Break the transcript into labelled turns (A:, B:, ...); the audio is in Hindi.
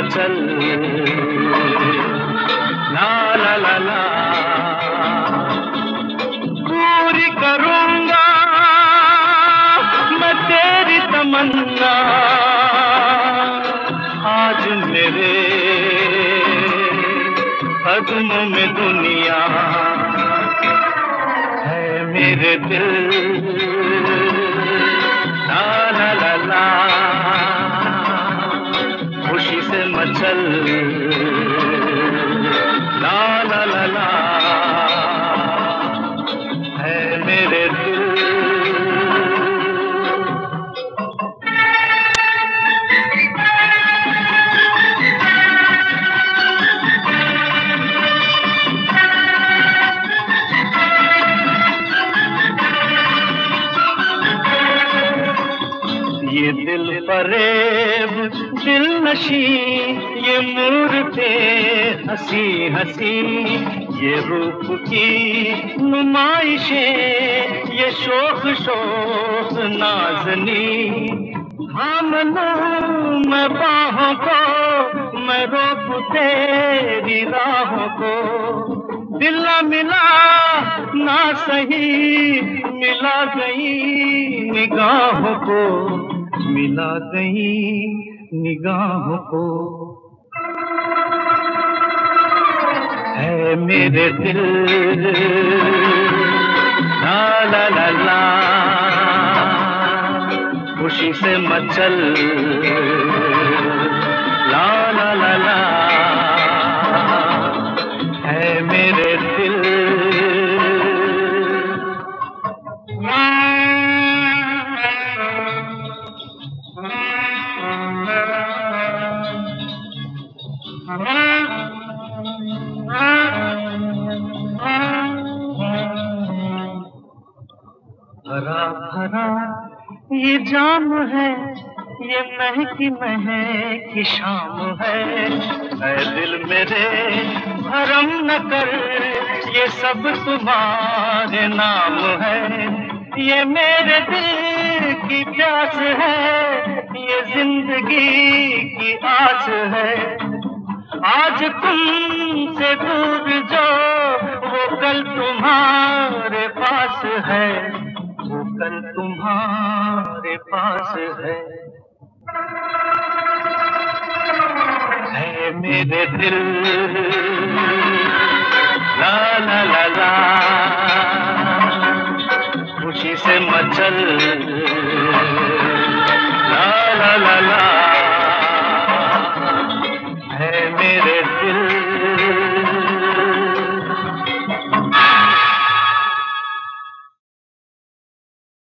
A: मचल, ला ला ला ला, पूरी करूंगा मैं तेरी तमन्ना। आज मेरे कदमों में दुनिया है, मेरे दिल, ला ला ला ला, खुशी से मचल, ला ला ला ला, है मेरे दिल। ये दिल फरेब दिल नशी, ये मूरते हंसी हंसी, ये रूप की नुमाइशें, ये शोख शोख नाज़नी। थाम लूं मैं बाहों को, मैं रोकूं तेरी राहों को। दिल न मिला ना सही, मिला गई निगाहों को, मिला गई निगाहों को, है मेरे दिल, ला ला ला ला, खुशी से मचल, ला ला ला ला, है मेरे दिल। हरा हरा ये जाम है, ये महकी महकी शाम है। ऐ दिल मेरे भरम न कर, ये सब तुम्हारे नाम है। ये मेरे दिल की प्यास है, ये जिंदगी की आस है। आज तुमसे दूर जो, वो कल तुम्हारे पास है, वो कल तुम्हारे पास है मेरे दिल, ला ला ला ला, खुशी से मचल।